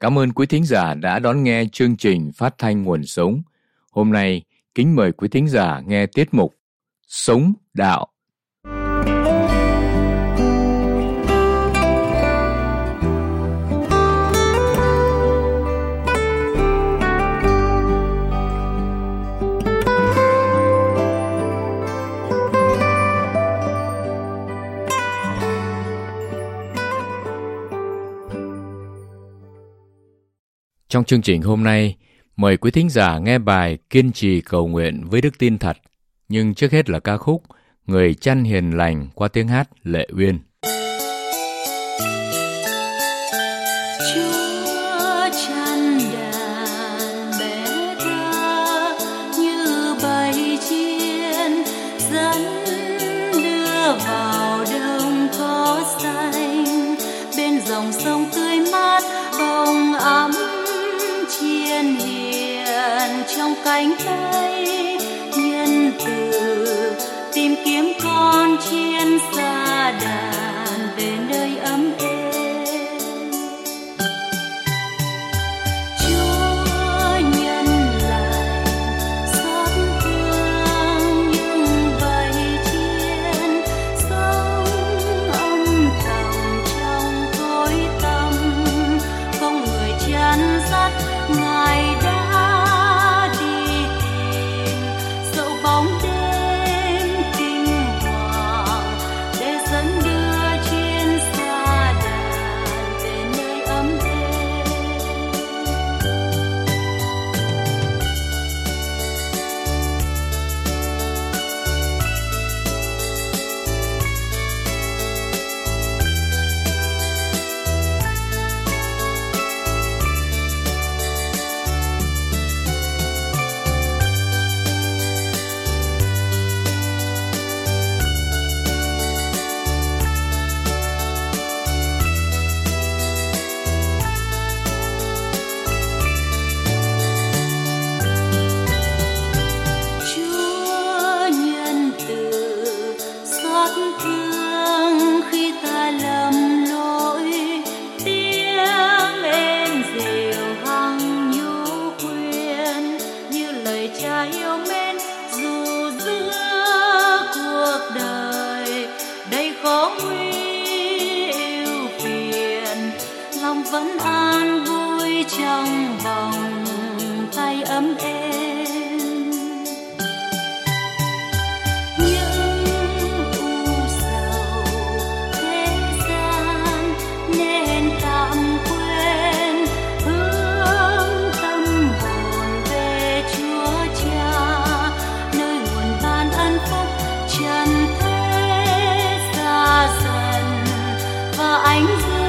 Cảm ơn quý thính giả đã đón nghe chương trình Phát thanh Nguồn Sống. Hôm nay, kính mời quý thính giả nghe tiết mục Sống Đạo. Trong chương trình hôm nay, mời quý thính giả nghe bài Kiên trì cầu nguyện với đức tin thật. Nhưng trước hết là ca khúc Người Chăn Hiền Lành qua tiếng hát Lệ Uyên. Chúa chăn đàn bé thơ như bầy chiên, dẫn đưa vào đồng cỏ xanh, bên dòng sông tươi mát hồng ấm. Chiên hiền trong cánh tay nhân từ, tìm kiếm con chiên xa đàn về nơi ấm êm. Chúa nhân lành xót thương những bầy chiên, sống âm thầm trong tối tăm, không người chăn dắt. Ngài đã đi tìm dẫu bóng đêm kinh hoàng, để dẫn đưa chiên xa đàn về nơi ấm êm. Vẫn an vui trong vòng tay ấm êm. Những u sầu thế gian nên tạm quên, hướng tâm hồn về Chúa Cha, nơi nguồn ban ân phúc trần thế xa dần và ánh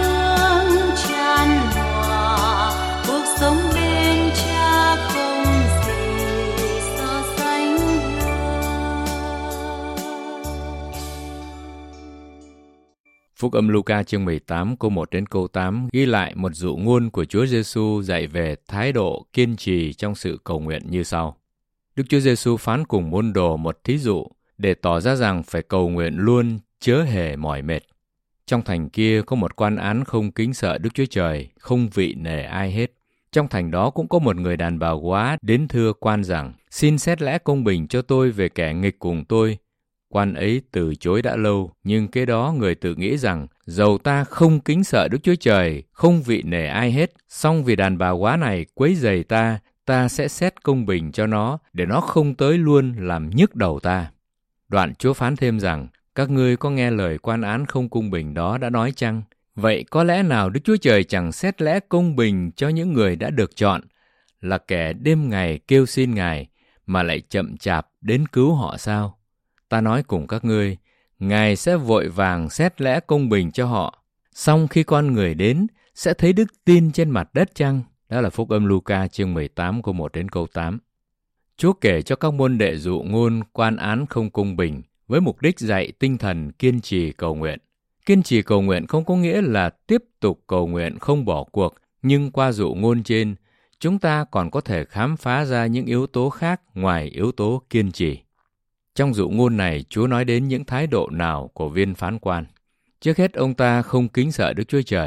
Phúc âm Luca chương 18 câu 1 đến câu 8 ghi lại một dụ ngôn của Chúa Giêsu dạy về thái độ kiên trì trong sự cầu nguyện như sau. Đức Chúa Giêsu phán cùng môn đồ một thí dụ để tỏ ra rằng phải cầu nguyện luôn, chớ hề mỏi mệt. Trong thành kia có một quan án không kính sợ Đức Chúa Trời, không vị nể ai hết. Trong thành đó cũng có một người đàn bà góa đến thưa quan rằng: xin xét lẽ công bình cho tôi về kẻ nghịch cùng tôi. Quan ấy từ chối đã lâu, nhưng kế đó người tự nghĩ rằng dầu ta không kính sợ Đức Chúa Trời, không vị nể ai hết, song vì đàn bà góa này quấy rầy ta sẽ xét công bình cho nó, để nó không tới luôn làm nhức đầu ta. Đoạn Chúa phán thêm rằng: các ngươi có nghe lời quan án không công bình đó đã nói chăng? Vậy có lẽ nào Đức Chúa Trời chẳng xét lẽ công bình cho những người đã được chọn, là kẻ đêm ngày kêu xin Ngài, mà lại chậm chạp đến cứu họ sao? Ta nói cùng các ngươi, Ngài sẽ vội vàng xét lẽ công bình cho họ. Song khi con người đến, sẽ thấy đức tin trên mặt đất chăng? Đó là Phúc âm Luca chương 18 câu 1 đến câu 8. Chúa kể cho các môn đệ dụ ngôn quan án không công bình với mục đích dạy tinh thần kiên trì cầu nguyện. Kiên trì cầu nguyện không có nghĩa là tiếp tục cầu nguyện không bỏ cuộc, nhưng qua dụ ngôn trên, chúng ta còn có thể khám phá ra những yếu tố khác ngoài yếu tố kiên trì. Trong dụ ngôn này, Chúa nói đến những thái độ nào của viên phán quan. Trước hết, ông ta không kính sợ Đức Chúa Trời.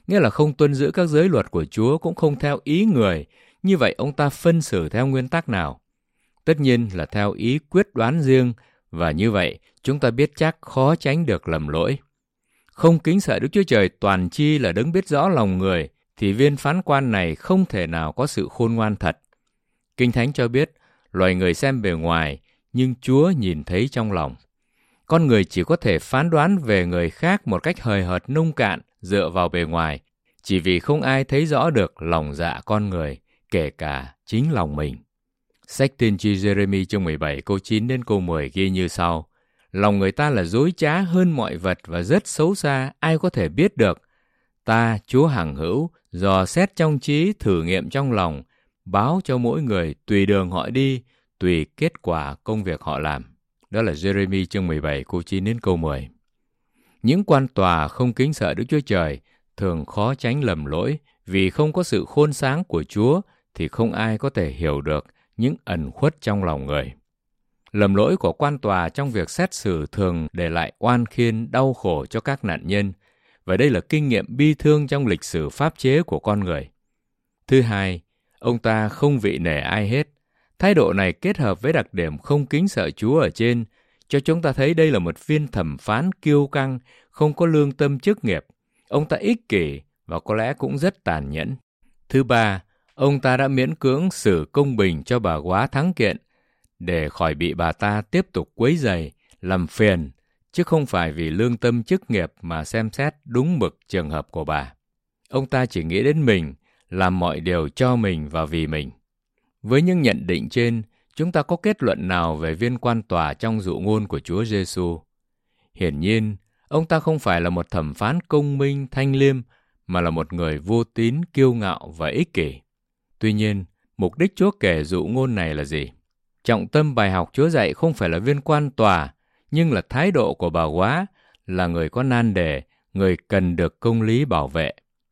nghĩa là không tuân giữ các giới luật của Chúa, cũng không theo ý người. Như vậy ông ta phân xử theo nguyên tắc nào? Tất nhiên là theo ý quyết đoán riêng, và như vậy chúng ta biết chắc khó tránh được lầm lỗi. Không kính sợ Đức Chúa Trời toàn chi là đấng biết rõ lòng người, thì viên phán quan này không thể nào có sự khôn ngoan thật. Kinh Thánh cho biết, loài người xem bề ngoài, nhưng Chúa nhìn thấy trong lòng. Con người chỉ có thể phán đoán về người khác một cách hời hợt nông cạn dựa vào bề ngoài, chỉ vì không ai thấy rõ được lòng dạ con người, kể cả chính lòng mình. Sách tiên tri Giê-rê-mi chương 17 câu 9 đến câu 10 ghi như sau: Lòng người ta là dối trá hơn mọi vật và rất xấu xa, ai có thể biết được. Ta, Chúa hằng hữu, dò xét trong trí, thử nghiệm trong lòng, báo cho mỗi người tùy đường họ đi, tùy kết quả công việc họ làm. Đó là Giê-rê-mi chương 17 câu 9 đến câu 10. Những quan tòa không kính sợ Đức Chúa Trời thường khó tránh lầm lỗi, vì không có sự khôn sáng của Chúa thì không ai có thể hiểu được những ẩn khuất trong lòng người. Lầm lỗi của quan tòa trong việc xét xử thường để lại oan khiên đau khổ cho các nạn nhân, và đây là kinh nghiệm bi thương trong lịch sử pháp chế của con người. Thứ hai, ông ta không vị nể ai hết. Thái độ này kết hợp với đặc điểm không kính sợ Chúa ở trên, cho chúng ta thấy đây là một viên thẩm phán kiêu căng, không có lương tâm chức nghiệp. Ông ta ích kỷ và có lẽ cũng rất tàn nhẫn. Thứ ba, ông ta đã miễn cưỡng xử công bình cho bà góa thắng kiện, để khỏi bị bà ta tiếp tục quấy rầy, làm phiền, chứ không phải vì lương tâm chức nghiệp mà xem xét đúng mực trường hợp của bà. Ông ta chỉ nghĩ đến mình, làm mọi điều cho mình và vì mình. Với những nhận định trên, chúng ta có kết luận nào về viên quan tòa trong dụ ngôn của Chúa Giêsu? Hiển nhiên, ông ta không phải là một thẩm phán công minh, thanh liêm, mà là một người vô tín, kiêu ngạo và ích kỷ. Tuy nhiên, mục đích Chúa kể dụ ngôn này là gì? Trọng tâm bài học Chúa dạy không phải là viên quan tòa, nhưng là thái độ của bà góa, là người có nan đề, người cần được công lý bảo vệ.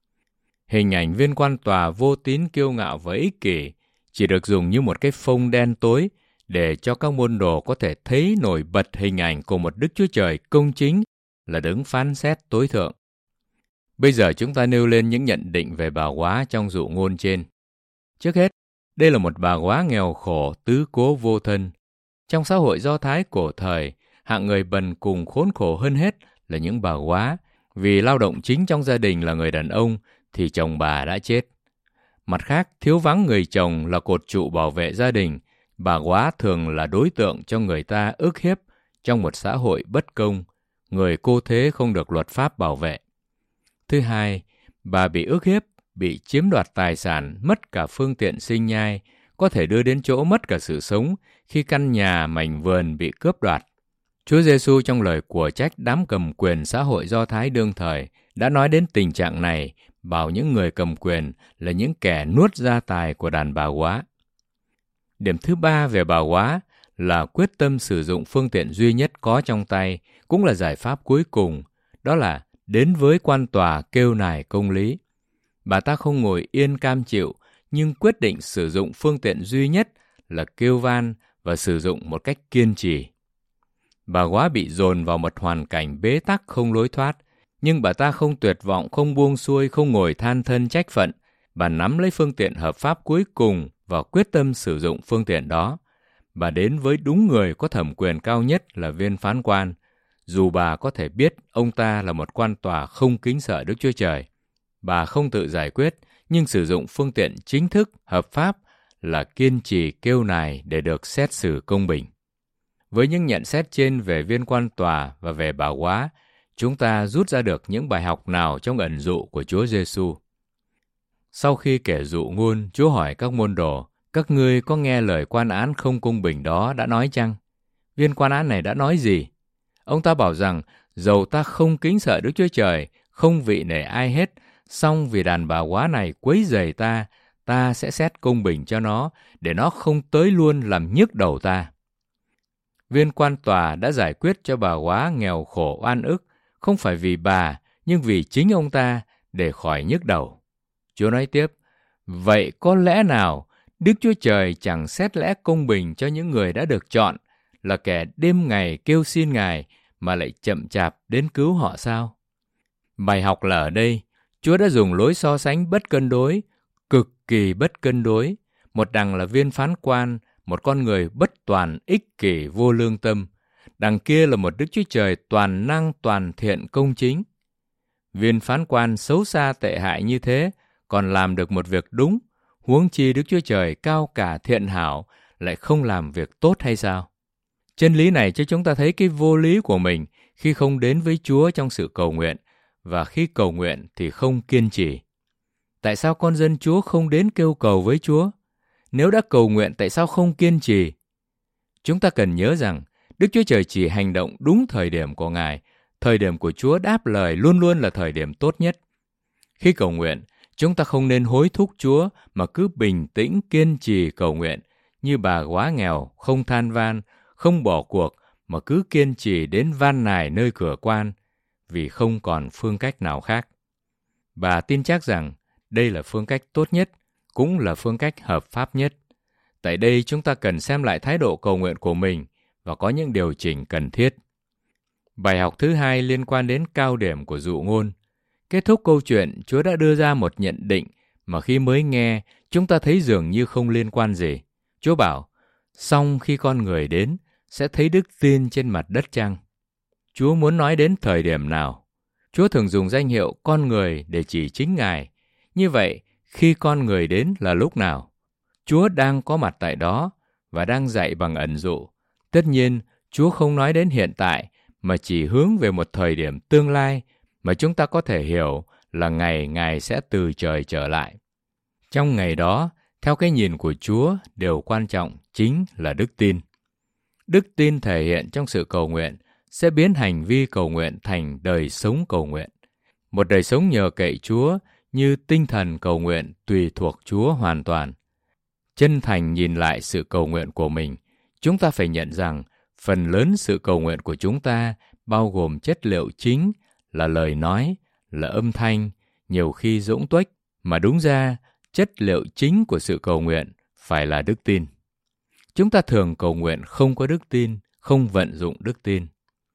Hình ảnh viên quan tòa vô tín, kiêu ngạo và ích kỷ chỉ được dùng như một cái phông đen tối để cho các môn đồ có thể thấy nổi bật hình ảnh của một Đức Chúa Trời công chính, là đấng phán xét tối thượng. Bây giờ chúng ta nêu lên những nhận định về bà góa trong dụ ngôn trên. Trước hết, đây là một bà góa nghèo khổ, tứ cố vô thân. Trong xã hội Do Thái cổ thời, hạng người bần cùng khốn khổ hơn hết là những bà góa, vì lao động chính trong gia đình là người đàn ông thì chồng bà đã chết. Mặt khác, thiếu vắng người chồng là cột trụ bảo vệ gia đình, bà góa thường là đối tượng cho người ta ức hiếp trong một xã hội bất công, người cô thế không được luật pháp bảo vệ. Thứ hai, bà bị ức hiếp, bị chiếm đoạt tài sản, mất cả phương tiện sinh nhai, có thể đưa đến chỗ mất cả sự sống khi căn nhà, mảnh vườn bị cướp đoạt. Chúa Giêsu trong lời của trách đám cầm quyền xã hội Do Thái đương thời đã nói đến tình trạng này, bảo những người cầm quyền là những kẻ nuốt gia tài của đàn bà góa. Điểm thứ ba về bà góa là quyết tâm sử dụng phương tiện duy nhất có trong tay, cũng là giải pháp cuối cùng, đó là đến với quan tòa kêu nài công lý. Bà ta không ngồi yên cam chịu, nhưng quyết định sử dụng phương tiện duy nhất là kêu van và sử dụng một cách kiên trì. Bà góa bị dồn vào một hoàn cảnh bế tắc không lối thoát, nhưng bà ta không tuyệt vọng, không buông xuôi, không ngồi than thân trách phận. Bà nắm lấy phương tiện hợp pháp cuối cùng và quyết tâm sử dụng phương tiện đó. Bà đến với đúng người có thẩm quyền cao nhất là viên phán quan, dù bà có thể biết ông ta là một quan tòa không kính sợ Đức Chúa Trời. Bà không tự giải quyết, nhưng sử dụng phương tiện chính thức, hợp pháp là kiên trì kêu nài để được xét xử công bình. Với những nhận xét trên về viên quan tòa và về bà góa, chúng ta rút ra được những bài học nào trong ẩn dụ của Chúa Giêsu? Sau khi kể dụ ngôn, Chúa hỏi các môn đồ, các ngươi có nghe lời quan án không công bình đó đã nói chăng? Viên quan án này đã nói gì? Ông ta bảo rằng, dầu ta không kính sợ Đức Chúa Trời, không vị nể ai hết, song vì đàn bà góa này quấy rầy ta, ta sẽ xét công bình cho nó, để nó không tới luôn làm nhức đầu ta. Viên quan tòa đã giải quyết cho bà góa nghèo khổ oan ức, không phải vì bà, nhưng vì chính ông ta, để khỏi nhức đầu. Chúa nói tiếp, vậy có lẽ nào Đức Chúa Trời chẳng xét lẽ công bình cho những người đã được chọn, là kẻ đêm ngày kêu xin Ngài, mà lại chậm chạp đến cứu họ sao? Bài học là ở đây, Chúa đã dùng lối so sánh bất cân đối, cực kỳ bất cân đối. Một đằng là viên phán quan, một con người bất toàn, ích kỷ, vô lương tâm. Đằng kia là một Đức Chúa Trời toàn năng, toàn thiện, công chính. Viên phán quan xấu xa tệ hại như thế, còn làm được một việc đúng, huống chi Đức Chúa Trời cao cả thiện hảo, lại không làm việc tốt hay sao? Chân lý này cho chúng ta thấy cái vô lý của mình khi không đến với Chúa trong sự cầu nguyện, và khi cầu nguyện thì không kiên trì. Tại sao con dân Chúa không đến kêu cầu với Chúa? Nếu đã cầu nguyện, tại sao không kiên trì? Chúng ta cần nhớ rằng, Đức Chúa Trời chỉ hành động đúng thời điểm của Ngài. Thời điểm của Chúa đáp lời luôn luôn là thời điểm tốt nhất. Khi cầu nguyện, chúng ta không nên hối thúc Chúa mà cứ bình tĩnh kiên trì cầu nguyện, như bà góa nghèo, không than van, không bỏ cuộc, mà cứ kiên trì đến van nài nơi cửa quan, vì không còn phương cách nào khác. Bà tin chắc rằng đây là phương cách tốt nhất, cũng là phương cách hợp pháp nhất. Tại đây chúng ta cần xem lại thái độ cầu nguyện của mình và có những điều chỉnh cần thiết. Bài học thứ hai liên quan đến cao điểm của dụ ngôn. Kết thúc câu chuyện, Chúa đã đưa ra một nhận định mà khi mới nghe, chúng ta thấy dường như không liên quan gì. Chúa bảo, song khi con người đến, sẽ thấy đức tin trên mặt đất chăng? Chúa muốn nói đến thời điểm nào? Chúa thường dùng danh hiệu con người để chỉ chính Ngài. Như vậy, khi con người đến là lúc nào? Chúa đang có mặt tại đó và đang dạy bằng ẩn dụ. Tất nhiên, Chúa không nói đến hiện tại, mà chỉ hướng về một thời điểm tương lai mà chúng ta có thể hiểu là ngày Ngài sẽ từ trời trở lại. Trong ngày đó, theo cái nhìn của Chúa, điều quan trọng chính là đức tin. Đức tin thể hiện trong sự cầu nguyện sẽ biến hành vi cầu nguyện thành đời sống cầu nguyện. Một đời sống nhờ cậy Chúa như tinh thần cầu nguyện tùy thuộc Chúa hoàn toàn. Chân thành nhìn lại sự cầu nguyện của mình, chúng ta phải nhận rằng phần lớn sự cầu nguyện của chúng ta bao gồm chất liệu chính là lời nói, là âm thanh, nhiều khi dỗng tuếch, mà đúng ra chất liệu chính của sự cầu nguyện phải là đức tin. Chúng ta thường cầu nguyện không có đức tin, không vận dụng đức tin.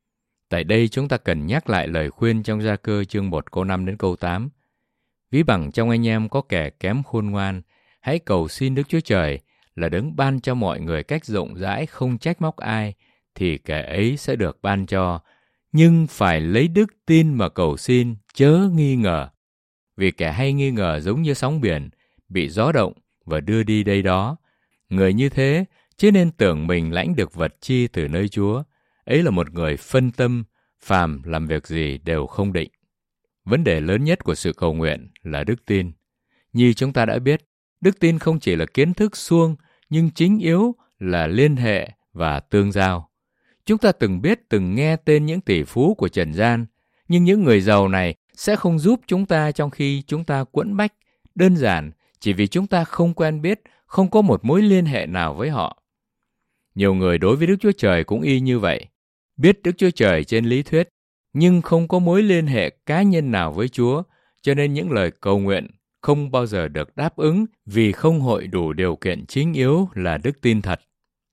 Tại đây chúng ta cần nhắc lại lời khuyên trong Gia-cơ chương 1 câu 5 đến câu 8. Ví bằng trong anh em có kẻ kém khôn ngoan, hãy cầu xin Đức Chúa Trời là đấng ban cho mọi người cách rộng rãi không trách móc ai, thì kẻ ấy sẽ được ban cho. Nhưng phải lấy đức tin mà cầu xin, chớ nghi ngờ. Vì kẻ hay nghi ngờ giống như sóng biển, bị gió động và đưa đi đây đó. Người như thế, chứ nên tưởng mình lãnh được vật chi từ nơi Chúa. Ấy là một người phân tâm, phàm làm việc gì đều không định. Vấn đề lớn nhất của sự cầu nguyện là đức tin. Như chúng ta đã biết, đức tin không chỉ là kiến thức suông, nhưng chính yếu là liên hệ và tương giao. Chúng ta từng nghe tên những tỷ phú của trần gian, nhưng những người giàu này sẽ không giúp chúng ta trong khi chúng ta quẫn bách, đơn giản chỉ vì chúng ta không quen biết, không có một mối liên hệ nào với họ. Nhiều người đối với Đức Chúa Trời cũng y như vậy, biết Đức Chúa Trời trên lý thuyết, nhưng không có mối liên hệ cá nhân nào với Chúa, cho nên những lời cầu nguyện không bao giờ được đáp ứng vì không hội đủ điều kiện chính yếu là đức tin thật.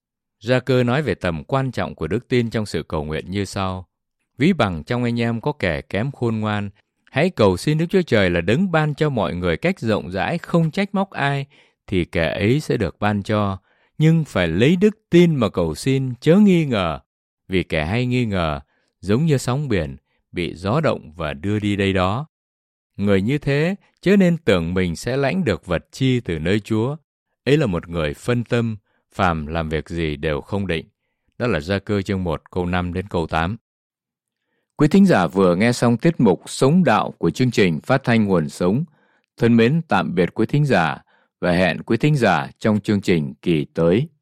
Gia-cơ nói về tầm quan trọng của đức tin trong sự cầu nguyện như sau. Ví bằng trong anh em có kẻ kém khôn ngoan, hãy cầu xin Đức Chúa Trời là đấng ban cho mọi người cách rộng rãi không trách móc ai, thì kẻ ấy sẽ được ban cho. Nhưng phải lấy đức tin mà cầu xin, chớ nghi ngờ. Vì kẻ hay nghi ngờ, giống như sóng biển, bị gió động và đưa đi đây đó. Người như thế, chớ nên tưởng mình sẽ lãnh được vật chi từ nơi Chúa. Ấy là một người phân tâm, phàm làm việc gì đều không định. Đó là Gia-cơ chương 1 câu 5 đến câu 8. Quý thính giả vừa nghe xong tiết mục Sống Đạo của chương trình Phát thanh Nguồn Sống. Thân mến tạm biệt quý thính giả và hẹn quý thính giả trong chương trình kỳ tới.